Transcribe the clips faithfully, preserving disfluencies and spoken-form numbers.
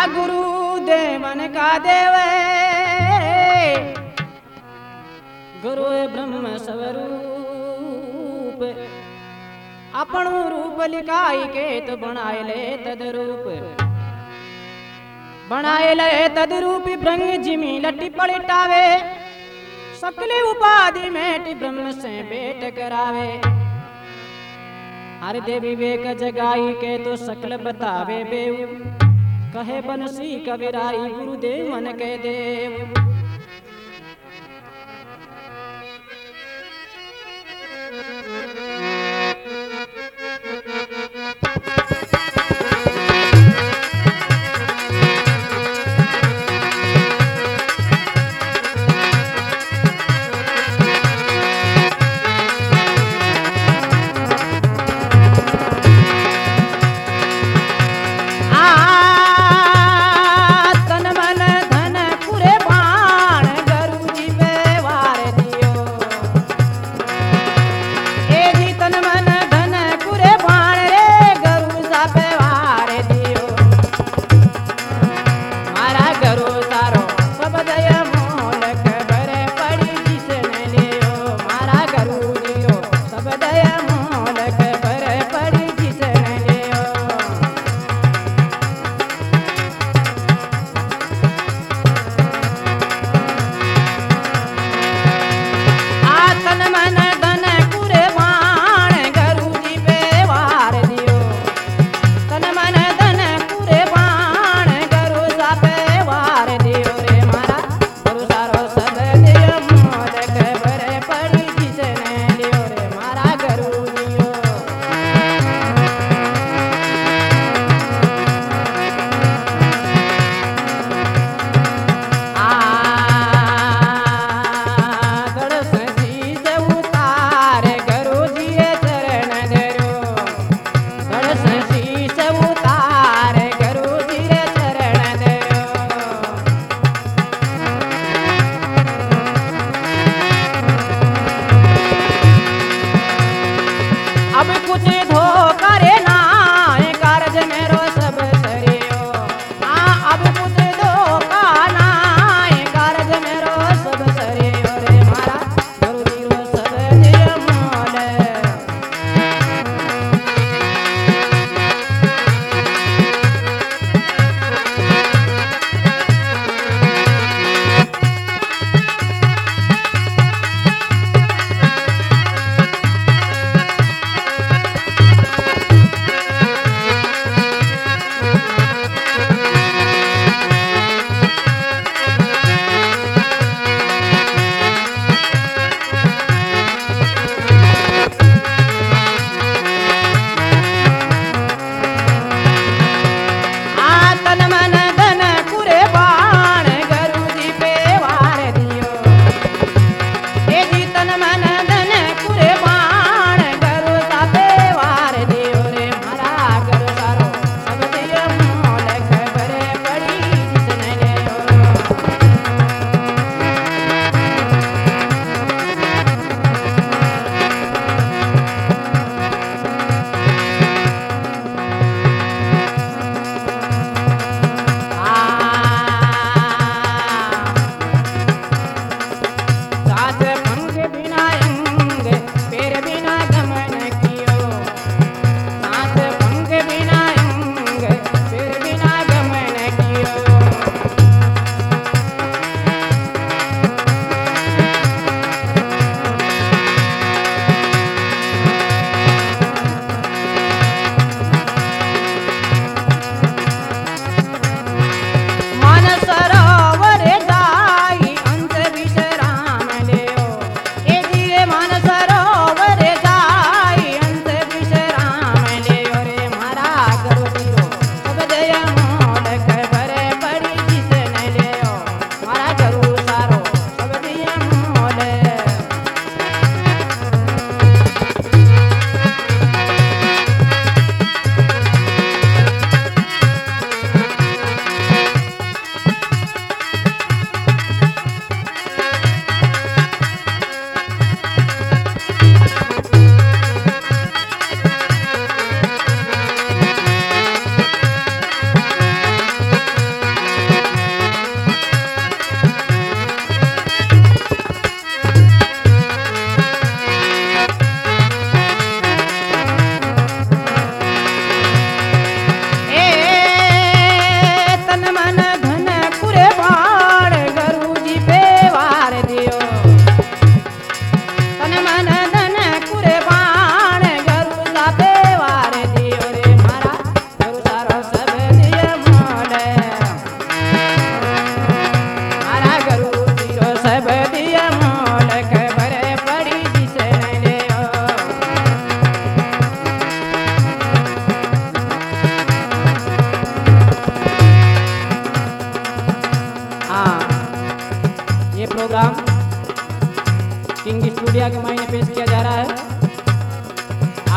गुरु देवन का देव गुरु ब्रह्म स्वरूप अपन रूप लिखाई के तो बनाए ले तदरूप बनाए ले तदरूप ब्रह्म जिमी लट्टी पलटावे सकली उपाधि मेट ब्रह्म से बेट करावे हर दे विवेक जगाई के तो सकल बतावे बेऊ कहे बनसी कविराई गुरुदेव मन के देव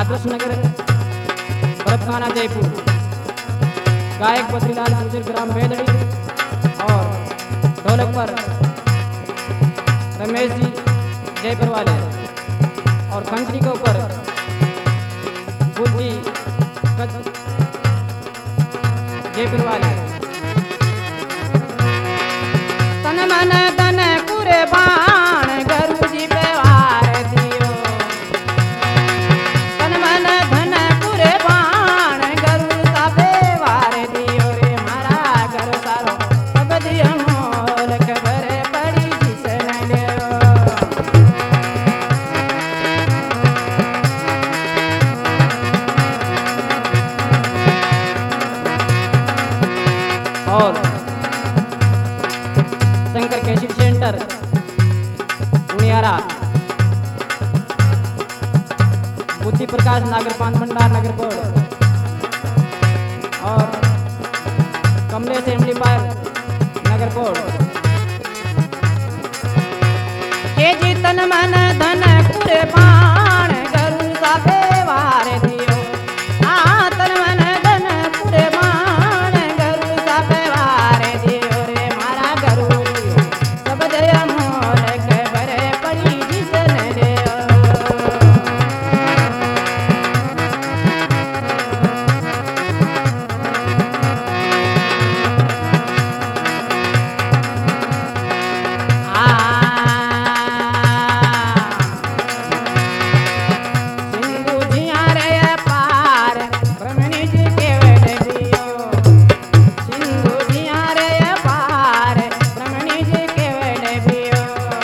आदर्श नगर भरतखाना जयपुर। गायक बद्रीलाल गुर्जर ग्राम बेदड़ी और ढोलक पर रमेश जी जयपुर वाले और खंजरी के ऊपर बुद्धि जयपुर वाले। तन मन धन कुर्बान गुरु जी व्यवहार दियो, तन मन धन कुर्बान गुरु सा व्यवहार दियो रे मारा घर सारो सब दियो मोल खबर पड़ी जिसने लियो। और शंकर कैशिव सेंटर उनियारा, बुद्धि प्रकाश नागरपान भंडार नगरपुर और कमलेश एम्पलीफायर नगरपुर। हे जी तन मन धन कुर्बान गुरु सा व्यवहार दियो, आ तन मन धन कुर्बान गुरु सा व्यवहार दियो रे मारा गुरु दियो सब दया मोल खबर पड़ी जिसने लियो। सिंधु जिया रे पार ब्रह्मणि जी केवल दियो, सिंधु जिया रे पार ब्रह्मणि जी केवल दियो।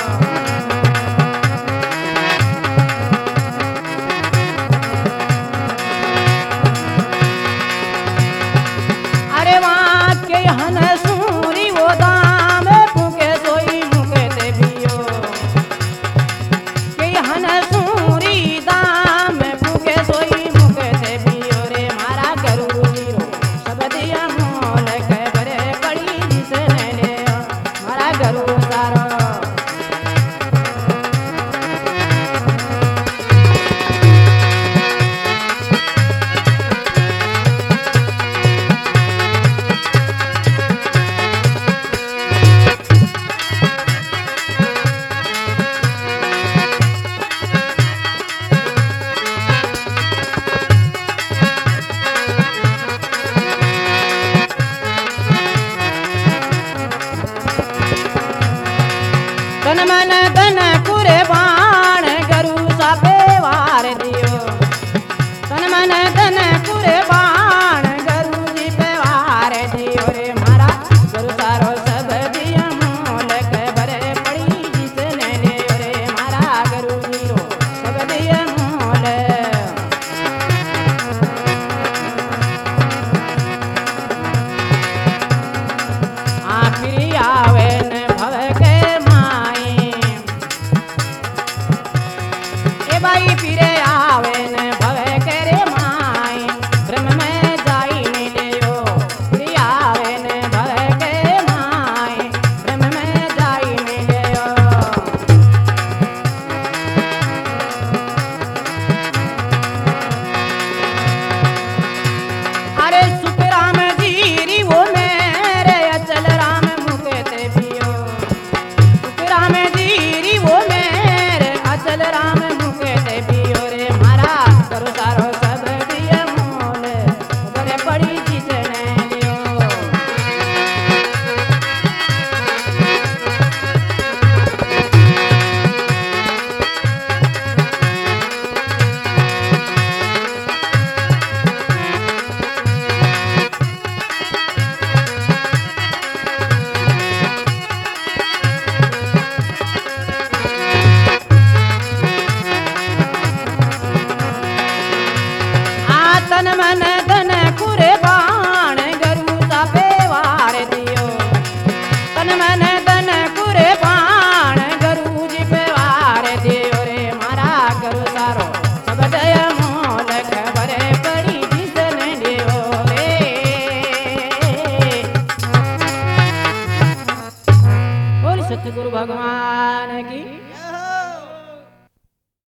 अरे वहाँ के हन सूरी वो दाम फूके सोई मुके ते बियो, के हन सूरी दाम फूके सोई मुके ते बियो रे मारा गुरु वीरो सब दिया मोल खबर पड़ी जिसने लियो मारा गुरु सारो। तन मन धन कुर्बान गुरु सा व्यवहार दियो, तन मन धन कुर्बान गुरु जी व्यवहार दियो रे मारा गुरु सारो सब दिया मोल खबर पड़ी जिसने लियो रे मारा गुरु जीरो सब दिया मोल। आखिरी आवे न भव के माई ए भाई फिरे